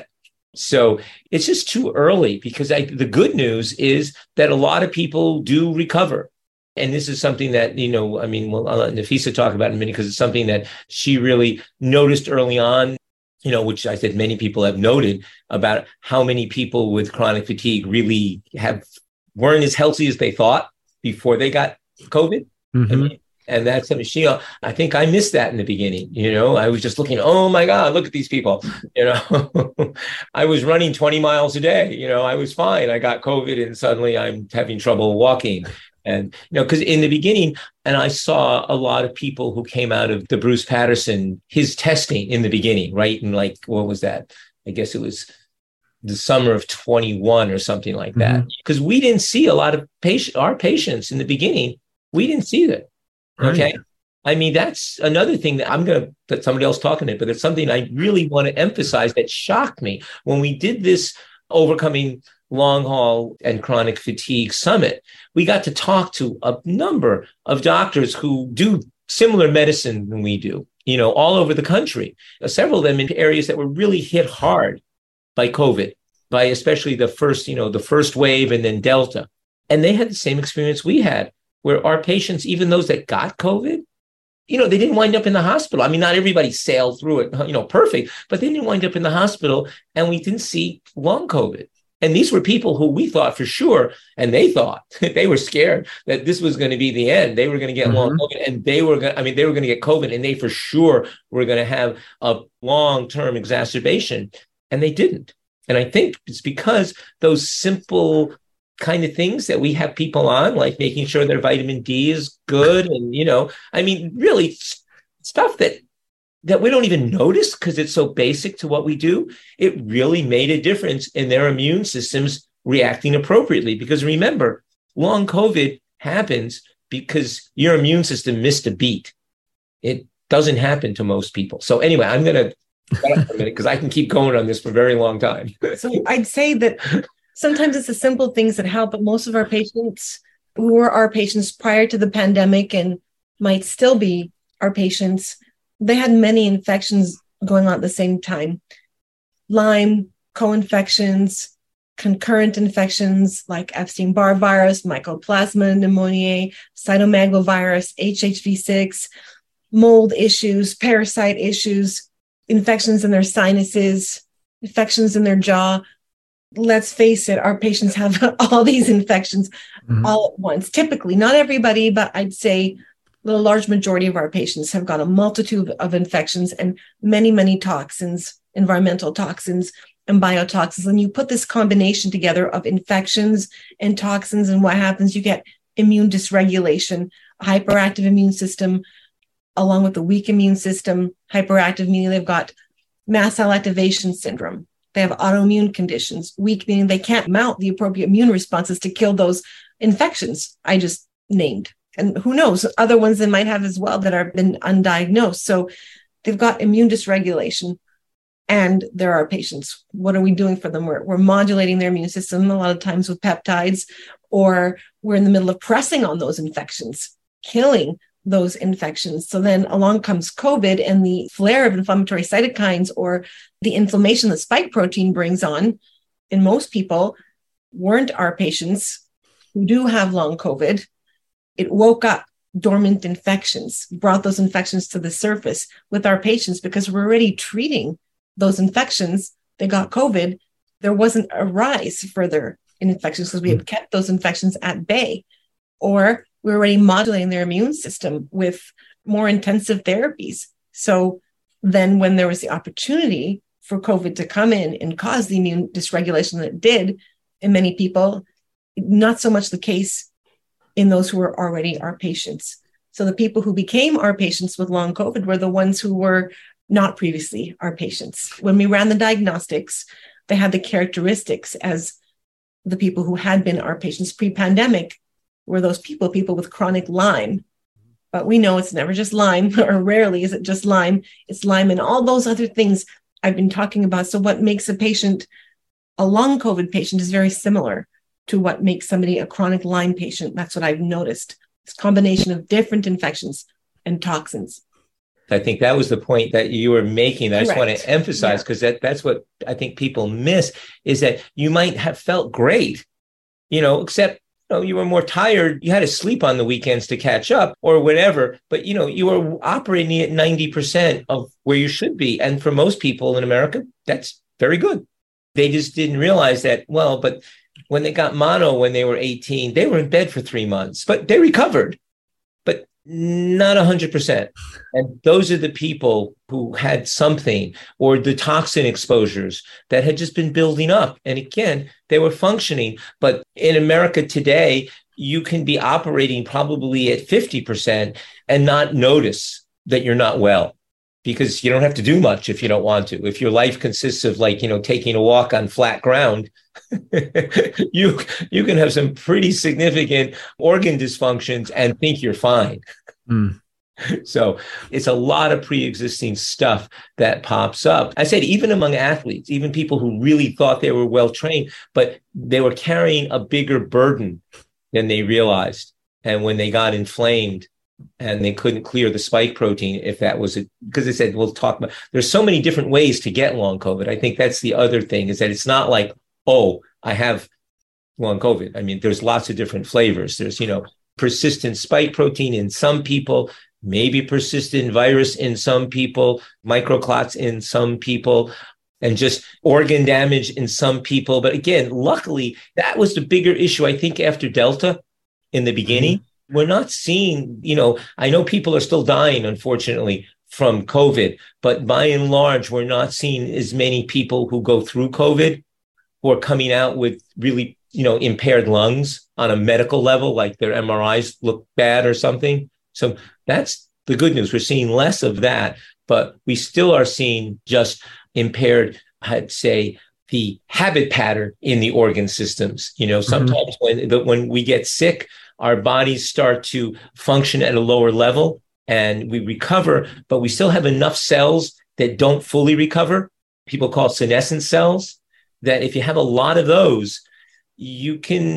So it's just too early, because I, the good news is that a lot of people do recover. And this is something that, you know, I mean, well, I'll let Nafisa talk about in a minute, because it's something that she really noticed early on, you know, which I said many people have noted, about how many people with chronic fatigue really have weren't as healthy as they thought before they got COVID. Mm-hmm. I mean, and that's something she, I think I missed that in the beginning. You know, I was just looking, oh my God, look at these people. You know, I was running twenty miles a day. You know, I was fine. I got COVID and suddenly I'm having trouble walking. And, you know, because in the beginning, and I saw a lot of people who came out of the Bruce Patterson, his testing in the beginning, right? And like, what was that? I guess it was the summer of twenty-one or something like that. Because mm-hmm. we didn't see a lot of patient, our patients in the beginning, we didn't see that. Okay. Right. I mean, that's another thing that I'm going to let somebody else talk on it, but it's something I really want to emphasize that shocked me when we did this Overcoming Long Haul and Chronic Fatigue Summit. We got to talk to a number of doctors who do similar medicine than we do, you know, all over the country, several of them in areas that were really hit hard by COVID, by especially the first, you know, the first wave and then Delta. And they had the same experience we had, where our patients, even those that got COVID, you know, they didn't wind up in the hospital. I mean, not everybody sailed through it, you know, perfect, but they didn't wind up in the hospital, and we didn't see long COVID. And these were people who we thought for sure, and they thought they were scared that this was going to be the end. They were going to get mm-hmm. long COVID, and they were going, I mean, they were going to get COVID, and they for sure were going to have a long-term exacerbation, and they didn't. And I think it's because those simple kind of things that we have people on, like making sure their vitamin D is good. And, you know, I mean, really stuff that, that we don't even notice because it's so basic to what we do. It really made a difference in their immune systems reacting appropriately. Because remember, long COVID happens because your immune system missed a beat. It doesn't happen to most people. So anyway, I'm going to shut up for a minute because I can keep going on this for a very long time. So I'd say that sometimes it's the simple things that help, but most of our patients who were our patients prior to the pandemic and might still be our patients, they had many infections going on at the same time. Lyme, co-infections, concurrent infections like Epstein-Barr virus, Mycoplasma pneumoniae, cytomegalovirus, H H V six, mold issues, parasite issues, infections in their sinuses, infections in their jaw. Let's face it, our patients have all these infections mm-hmm. all at once. Typically, not everybody, but I'd say the large majority of our patients have got a multitude of infections and many, many toxins, environmental toxins and biotoxins. And you put this combination together of infections and toxins, and what happens, you get immune dysregulation, a hyperactive immune system, along with the weak immune system. Hyperactive meaning they've got mast cell activation syndrome. They have autoimmune conditions. Weak meaning they can't mount the appropriate immune responses to kill those infections I just named. And who knows, other ones they might have as well that are been undiagnosed. So they've got immune dysregulation, and there are patients. What are we doing for them? We're, we're modulating their immune system a lot of times with peptides, or we're in the middle of pressing on those infections, killing those infections. So then along comes COVID and the flare of inflammatory cytokines, or the inflammation that spike protein brings on in most people weren't our patients who do have long COVID. It woke up dormant infections, brought those infections to the surface with our patients because we're already treating those infections. They got COVID. There wasn't a rise further in infections because we had kept those infections at bay, or we're already modulating their immune system with more intensive therapies. So then when there was the opportunity for COVID to come in and cause the immune dysregulation that it did in many people, not so much the case in those who were already our patients. So the people who became our patients with long COVID were the ones who were not previously our patients. When we ran the diagnostics, they had the characteristics as the people who had been our patients pre-pandemic were those people, people with chronic Lyme. But we know it's never just Lyme, or rarely is it just Lyme. It's Lyme and all those other things I've been talking about. So what makes a patient, a long COVID patient, is very similar to what makes somebody a chronic Lyme patient. That's what I've noticed. This combination of different infections and toxins. I think that was the point that you were making. I just want to emphasize, because yeah. that, that's what I think people miss, is that you might have felt great, you know, except you know, you were more tired. You had to sleep on the weekends to catch up or whatever. But, you know, you were operating at ninety percent of where you should be. And for most people in America, that's very good. They just didn't realize that, well, but when they got mono when they were eighteen, they were in bed for three months, but they recovered, but not one hundred percent. And those are the people who had something, or the toxin exposures that had just been building up. And again, they were functioning. But in America today, you can be operating probably at fifty percent and not notice that you're not well, because you don't have to do much if you don't want to. If your life consists of, like, you know, taking a walk on flat ground, you you can have some pretty significant organ dysfunctions and think you're fine. Mm. So it's a lot of pre-existing stuff that pops up. I said, even among athletes, even people who really thought they were well trained, but they were carrying a bigger burden than they realized. And when they got inflamed, and they couldn't clear the spike protein, if that was it, because they said, we'll talk about, there's so many different ways to get long COVID. I think that's the other thing, is that it's not like, oh, I have long COVID. I mean, there's lots of different flavors. There's, you know, persistent spike protein in some people, maybe persistent virus in some people, microclots in some people, and just organ damage in some people. But again, luckily, that was the bigger issue, I think, after Delta in the beginning. Mm-hmm. We're not seeing, you know, I know people are still dying, unfortunately, from COVID, but by and large, we're not seeing as many people who go through COVID who are coming out with really, you know, impaired lungs on a medical level, like their M R Is look bad or something. So that's the good news. We're seeing less of that, but we still are seeing just impaired, I'd say, the habit pattern in the organ systems. You know, sometimes mm-hmm. when when we get sick, our bodies start to function at a lower level and we recover, but we still have enough cells that don't fully recover. People call senescent cells, that if you have a lot of those, you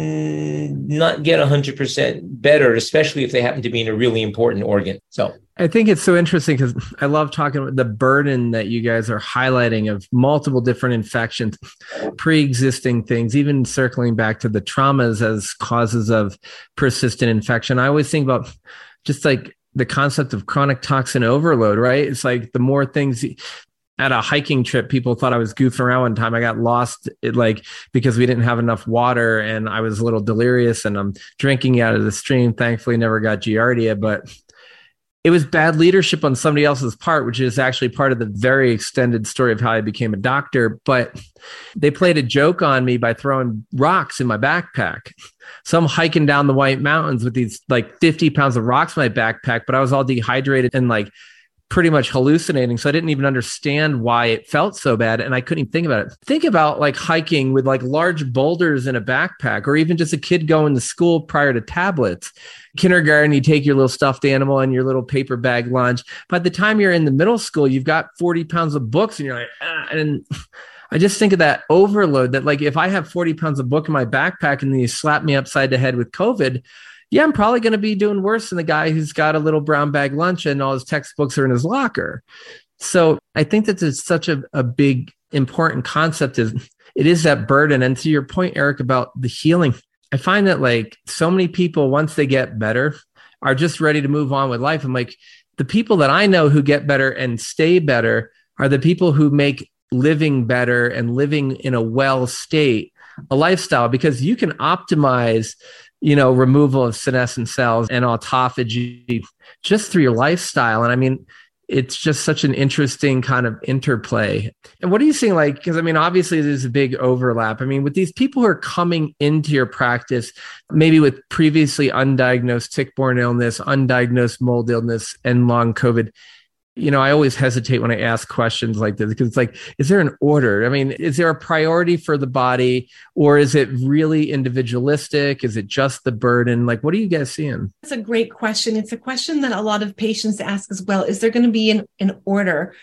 can not get one hundred percent better, especially if they happen to be in a really important organ. So I think it's so interesting because I love talking about the burden that you guys are highlighting of multiple different infections, pre-existing things, even circling back to the traumas as causes of persistent infection. I always think about just like the concept of chronic toxin overload, right? It's like the more things... At a hiking trip, people thought I was goofing around one time. I got lost it, like because we didn't have enough water and I was a little delirious and I'm drinking out of the stream. Thankfully, never got Giardia, but it was bad leadership on somebody else's part, which is actually part of the very extended story of how I became a doctor. But they played a joke on me by throwing rocks in my backpack. So I'm hiking down the White Mountains with these like fifty pounds of rocks in my backpack, but I was all dehydrated and like pretty much hallucinating. So I didn't even understand why it felt so bad. And I couldn't even think about it. Think about like hiking with like large boulders in a backpack, or even just a kid going to school prior to tablets. Kindergarten, you take your little stuffed animal and your little paper bag lunch. By the time you're in the middle school, you've got forty pounds of books and you're like, ah. And I just think of that overload that like, if I have forty pounds of book in my backpack and then you slap me upside the head with COVID, yeah, I'm probably going to be doing worse than the guy who's got a little brown bag lunch and all his textbooks are in his locker. So I think that it's such a, a big, important concept. Is it is that burden. And to your point, Eric, about the healing, I find that like so many people, once they get better, are just ready to move on with life. I'm like, the people that I know who get better and stay better are the people who make living better and living in a well state a lifestyle, because you can optimize, you know, removal of senescent cells and autophagy just through your lifestyle. And I mean, it's just such an interesting kind of interplay. And what are you seeing like, because I mean, obviously there's a big overlap. I mean, with these people who are coming into your practice, maybe with previously undiagnosed tick-borne illness, undiagnosed mold illness, and long COVID, you know, I always hesitate when I ask questions like this, because it's like, is there an order? I mean, is there a priority for the body, or is it really individualistic? Is it just the burden? Like, what are you guys seeing? That's a great question. It's a question that a lot of patients ask as well. Is there going to be an, an order?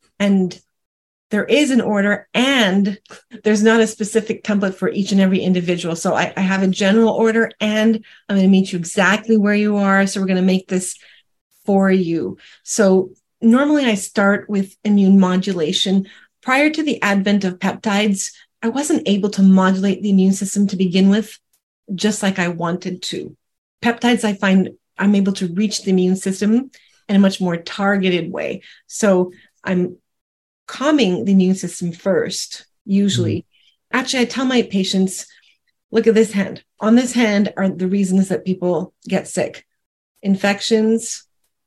And there is an order, and there's not a specific template for each and every individual. So I, I have a general order, and I'm going to meet you exactly where you are. So we're going to make this for you. So normally I start with immune modulation. Prior to the advent of peptides, I wasn't able to modulate the immune system to begin with, just like I wanted to. Peptides, I find I'm able to reach the immune system in a much more targeted way. So I'm calming the immune system first, usually. Mm-hmm. Actually, I tell my patients, look at this hand. On this hand are the reasons that people get sick. Infections,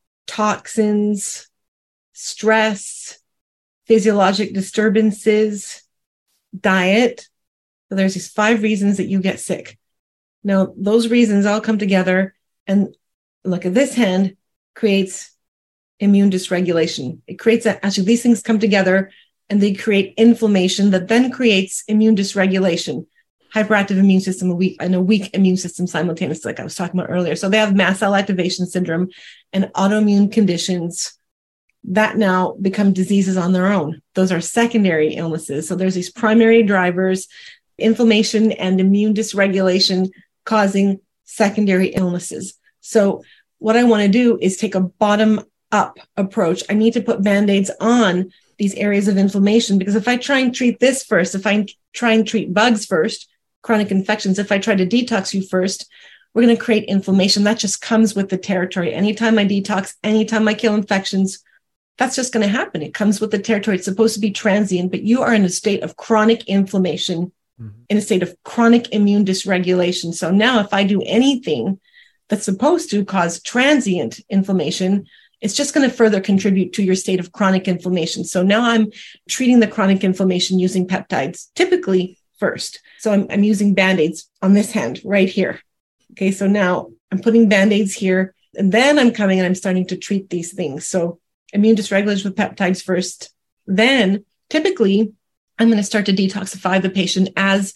toxins, stress, physiologic disturbances, diet. So there's these five reasons that you get sick. Now, those reasons all come together, and look at this hand, creates immune dysregulation. It creates a, actually these things come together and they create inflammation that then creates immune dysregulation, hyperactive immune system, a weak, and a weak immune system simultaneously, like I was talking about earlier. So they have mast cell activation syndrome and autoimmune conditions that now become diseases on their own. Those are secondary illnesses. So there's these primary drivers, inflammation and immune dysregulation causing secondary illnesses. So what I want to do is take a bottom-up approach. I need to put Band-Aids on these areas of inflammation, because if I try and treat this first, if I try and treat bugs first, chronic infections, if I try to detox you first, we're going to create inflammation. That just comes with the territory. Anytime I detox, anytime I kill infections, that's just going to happen. It comes with the territory. It's supposed to be transient, but you are in a state of chronic inflammation, mm-hmm. in a state of chronic immune dysregulation. So now if I do anything that's supposed to cause transient inflammation, it's just going to further contribute to your state of chronic inflammation. So now I'm treating the chronic inflammation using peptides, typically first. So I'm, I'm using Band-Aids on this hand right here. Okay, so now I'm putting Band-Aids here, and then I'm coming and I'm starting to treat these things. So immune dysregulation with peptides first. Then typically I'm going to start to detoxify the patient as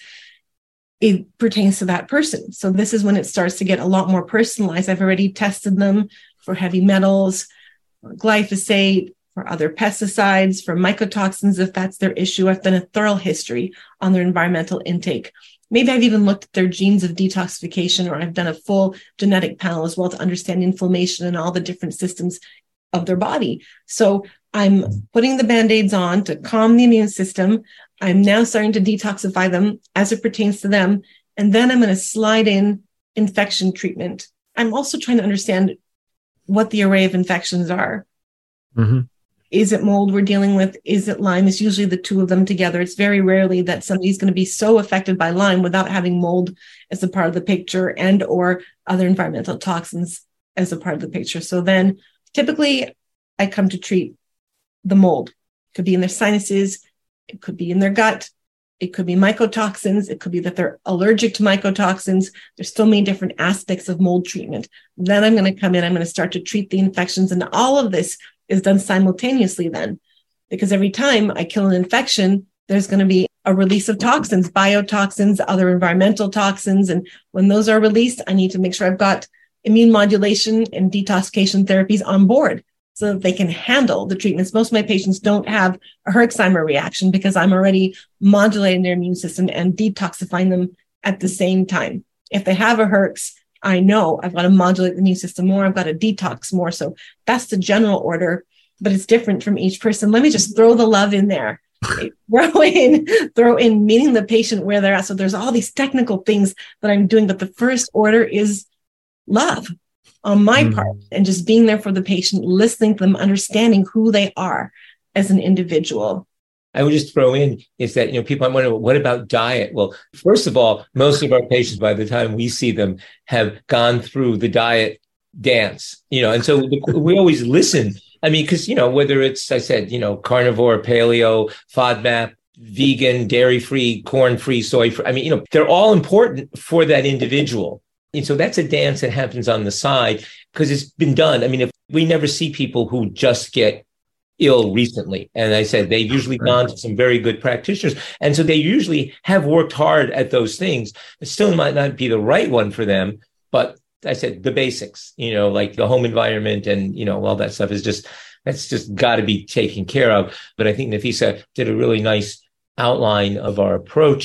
it pertains to that person. So this is when it starts to get a lot more personalized. I've already tested them for heavy metals, for glyphosate, for other pesticides, for mycotoxins, if that's their issue. I've done a thorough history on their environmental intake. Maybe I've even looked at their genes of detoxification, or I've done a full genetic panel as well to understand inflammation and all the different systems of their body. So I'm putting the Band-Aids on to calm the immune system. I'm now starting to detoxify them as it pertains to them. And then I'm going to slide in infection treatment. I'm also trying to understand what the array of infections are. Mm-hmm. Is it mold we're dealing with? Is it Lyme? It's usually the two of them together. It's very rarely that somebody's going to be so affected by Lyme without having mold as a part of the picture, and or other environmental toxins as a part of the picture. So then typically I come to treat the mold. It could be in their sinuses. It could be in their gut. It could be mycotoxins. It could be that they're allergic to mycotoxins. There's so many different aspects of mold treatment. Then I'm going to come in, I'm going to start to treat the infections. And all of this is done simultaneously then, because every time I kill an infection, there's going to be a release of toxins, biotoxins, other environmental toxins. And when those are released, I need to make sure I've got immune modulation and detoxification therapies on board so that they can handle the treatments. Most of my patients don't have a Herxheimer reaction because I'm already modulating their immune system and detoxifying them at the same time. If they have a Herx, I know I've got to modulate the immune system more. I've got to detox more. So that's the general order, but it's different from each person. Let me just throw the love in there. throw in, throw in meeting the patient where they're at. So there's all these technical things that I'm doing, but the first order is love on my mm. part, and just being there for the patient, listening to them, understanding who they are as an individual. I would just throw in is that, you know, people might wonder, well, what about diet? Well, first of all, most of our patients, by the time we see them, have gone through the diet dance, you know, and so the, we always listen. I mean, because, you know, whether it's, I said, you know, carnivore, paleo, FODMAP, vegan, dairy-free, corn-free, soy-free, I mean, you know, they're all important for that individual. And so that's a dance that happens on the side because it's been done. I mean, if we never see people who just get ill recently. And I said, they've usually gone to some very good practitioners. And so they usually have worked hard at those things. It still might not be the right one for them, but I said the basics, you know, like the home environment and, you know, all that stuff is just, that's just got to be taken care of. But I think Nafisa did a really nice outline of our approach.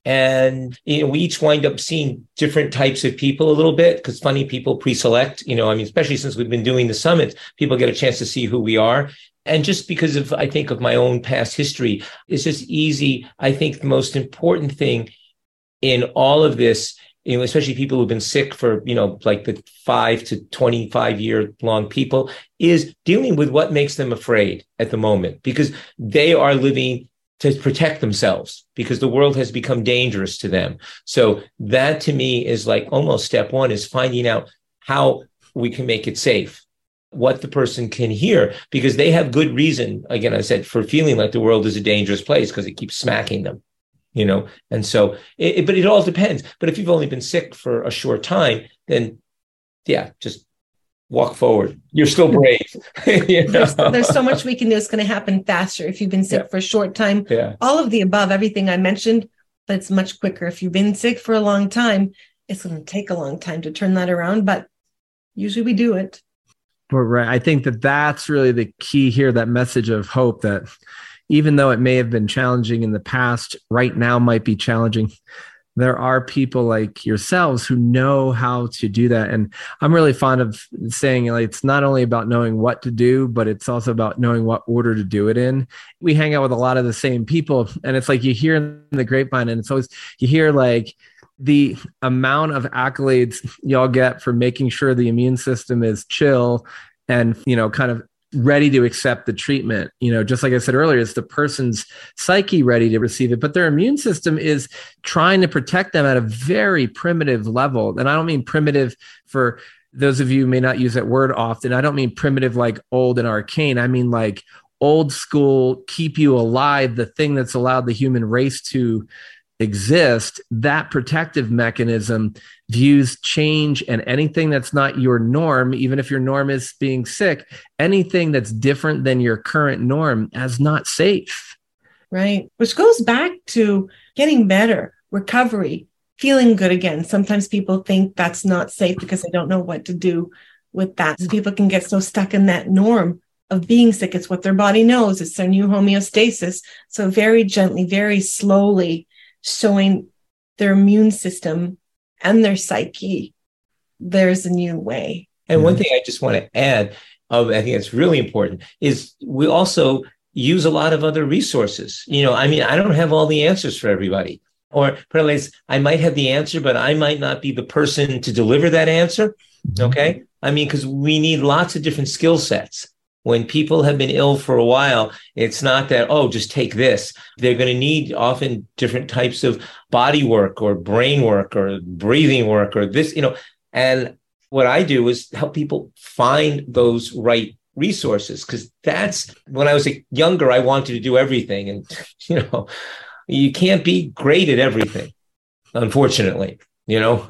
And, you know, we each wind up seeing different types of people a little bit because funny people pre-select, you know, I mean, especially since we've been doing the summits, people get a chance to see who we are. And just because of, I think, of my own past history, it's just easy. I think the most important thing in all of this, you know, especially people who've been sick for, you know, like the five to twenty-five year long people, is dealing with what makes them afraid at the moment, because they are living to protect themselves because the world has become dangerous to them. So that to me is like almost step one, is finding out how we can make it safe, what the person can hear, because they have good reason, again, I said, for feeling like the world is a dangerous place because it keeps smacking them, you know? And so, it, but it all depends. But if you've only been sick for a short time, then yeah, just walk forward. You're still brave. You know? there's, there's so much we can do. It's going to happen faster if you've been sick yeah. for a short time. Yeah. All of the above, everything I mentioned, but it's much quicker. If you've been sick for a long time, it's going to take a long time to turn that around, but usually we do it. But right, I think that that's really the key here, that message of hope, that even though it may have been challenging in the past, right now might be challenging. There are people like yourselves who know how to do that. And I'm really fond of saying, like, it's not only about knowing what to do, but it's also about knowing what order to do it in. We hang out with a lot of the same people, and it's like you hear in the grapevine, and it's always, you hear like the amount of accolades y'all get for making sure the immune system is chill and, you know, kind of ready to accept the treatment. You know, just like I said earlier, it's the person's psyche ready to receive it, but their immune system is trying to protect them at a very primitive level. And I don't mean primitive for those of you who may not use that word often. I don't mean primitive like old and arcane. I mean like old school, keep you alive, the thing that's allowed the human race to exist. That protective mechanism views change and anything that's not your norm, even if your norm is being sick, anything that's different than your current norm as not safe. Right. Which goes back to getting better, recovery, feeling good again. Sometimes people think that's not safe because they don't know what to do with that. So people can get so stuck in that norm of being sick. It's what their body knows. It's their new homeostasis. So very gently, very slowly showing their immune system and their psyche there's a new way. And one thing I just want to add, um, I think it's really important, is we also use a lot of other resources. You know, I mean, I don't have all the answers for everybody. Or perhaps I might have the answer, but I might not be the person to deliver that answer. Okay. I mean, because we need lots of different skill sets. When people have been ill for a while, it's not that, oh, just take this. They're going to need often different types of body work or brain work or breathing work or this, you know. And what I do is help people find those right resources, because that's when I was younger, I wanted to do everything. And, you know, you can't be great at everything, unfortunately. You know,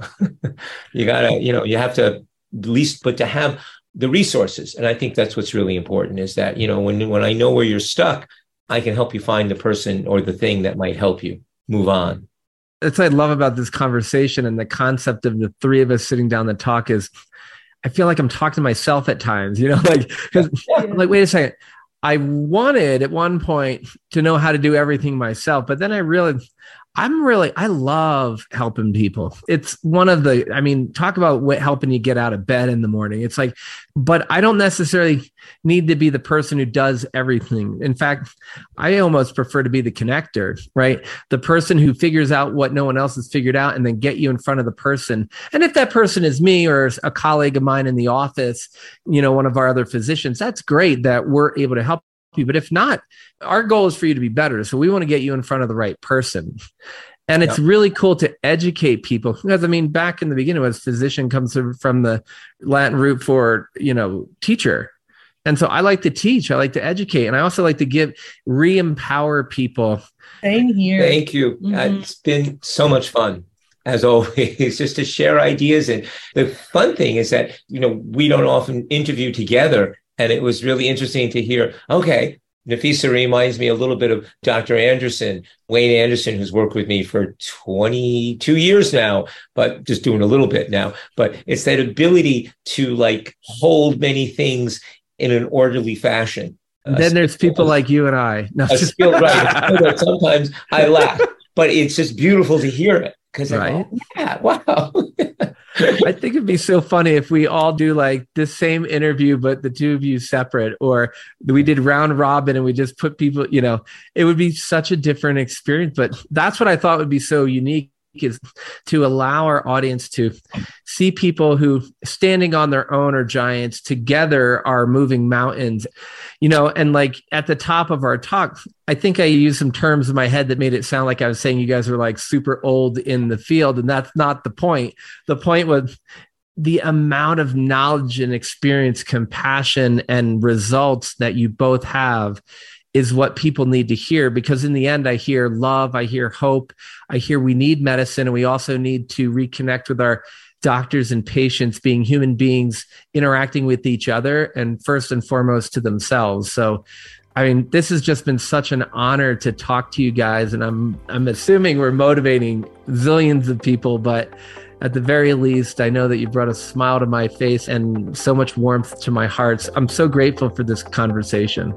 you got to, you know, you have to at least, but to have the resources. And I think that's what's really important, is that, you know, when, when I know where you're stuck, I can help you find the person or the thing that might help you move on. That's what I love about this conversation, and the concept of the three of us sitting down to talk is, I feel like I'm talking to myself at times, you know, like, cause I'm like, wait a second. I wanted at one point to know how to do everything myself, but then I realized I'm really, I love helping people. It's one of the, I mean, talk about what helping you get out of bed in the morning. It's like, but I don't necessarily need to be the person who does everything. In fact, I almost prefer to be the connector, right? The person who figures out what no one else has figured out and then get you in front of the person. And if that person is me or a colleague of mine in the office, you know, one of our other physicians, that's great that we're able to help you. But if not, our goal is for you to be better. So we want to get you in front of the right person. And it's yep. really cool to educate people, because I mean, back in the beginning, was physician comes from the Latin root for, you know, teacher. And so I like to teach, I like to educate. And I also like to give, re-empower people. Same here. Thank you. Mm-hmm. It's been so much fun, as always, just to share ideas. And the fun thing is that, you know, we don't often interview together. And it was really interesting to hear, okay, Nafisa reminds me a little bit of Doctor Anderson, Wayne Anderson, who's worked with me for twenty-two years now, but just doing a little bit now. But it's that ability to like hold many things in an orderly fashion. And then uh, there's people like you and I. No, a skill, right. Sometimes I laugh. but it's just beautiful to hear it because right. Oh, yeah, wow. I think it'd be so funny if we all do like this same interview, but the two of you separate, or we did round robin and we just put people, you know, it would be such a different experience. But that's what I thought would be so unique, is to allow our audience to see people who standing on their own are giants, together are moving mountains, you know. And like at the top of our talk, I think I used some terms in my head that made it sound like I was saying you guys are like super old in the field. And that's not the point. The point was the amount of knowledge and experience, compassion, and results that you both have is what people need to hear. Because in the end, I hear love, I hear hope, I hear we need medicine, and we also need to reconnect with our doctors and patients being human beings interacting with each other and first and foremost to themselves. So, I mean, this has just been such an honor to talk to you guys, and I'm I'm assuming we're motivating zillions of people, but at the very least, I know that you brought a smile to my face and so much warmth to my heart. I'm so grateful for this conversation.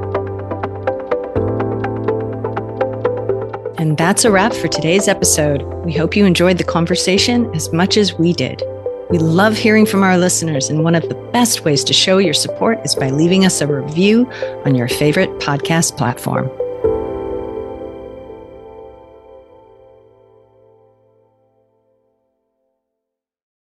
And that's a wrap for today's episode. We hope you enjoyed the conversation as much as we did. We love hearing from our listeners, and one of the best ways to show your support is by leaving us a review on your favorite podcast platform.